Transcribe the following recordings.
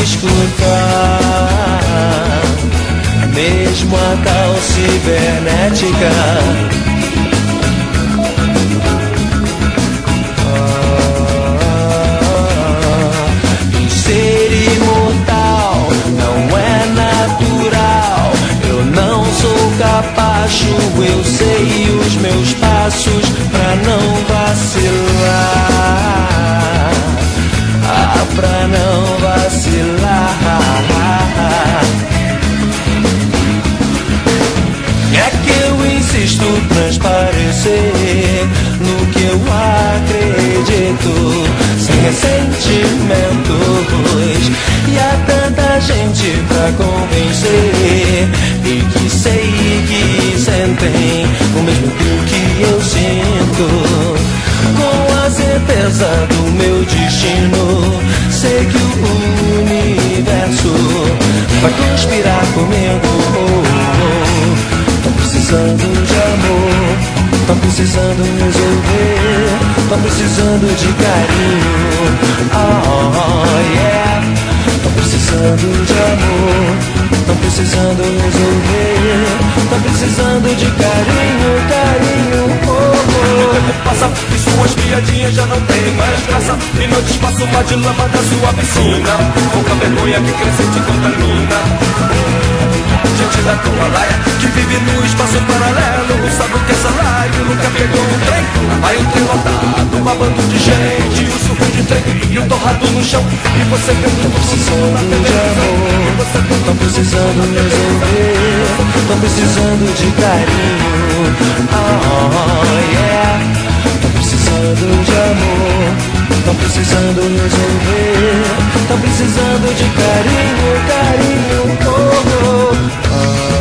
escutar, mesmo a tal cibernética. Ser imortal não é natural. Eu não sou capacho, eu sei os meus passos pra não vacilar. Ah, pra não vacilar. É que eu insisto transparecer no que eu acredito, sem ressentimentos. E há tanta gente pra convencer, e que sei que sentem o mesmo que eu sinto. Com a certeza do meu destino, sei que o universo vai conspirar comigo. Tô precisando de amor, tô precisando resolver, tô precisando de carinho. Oh yeah, tô precisando de amor, tô precisando resolver, tô precisando de carinho, carinho. Oh, oh. Passa e suas piadinhas já não tem mais graça, e não despaça uma de lama da sua piscina. Pouca vergonha que cresce te contamina. Gente da tua laia, que vive no espaço paralelo, sabe o que é salário, nunca pegou um trem. Aí um trem lotado, uma banda de gente, o surfo de trem e o torrado no chão. E você vendo tô precisando de amor, tô precisando resolver, tô precisando de carinho. Oh yeah, tô precisando de amor, tô precisando resolver, tô precisando de carinho, carinho. Oh, oh.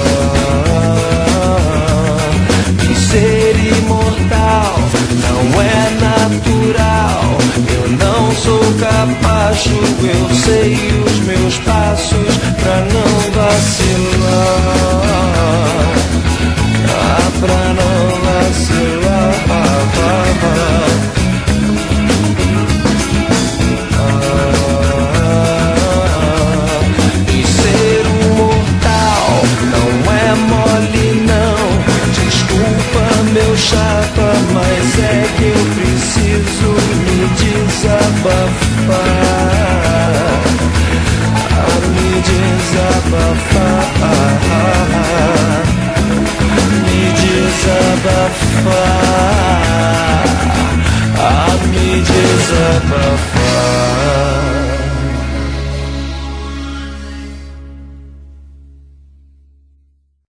E ser imortal não é natural. Eu não sou capacho, eu sei os meus passos pra não vacilar.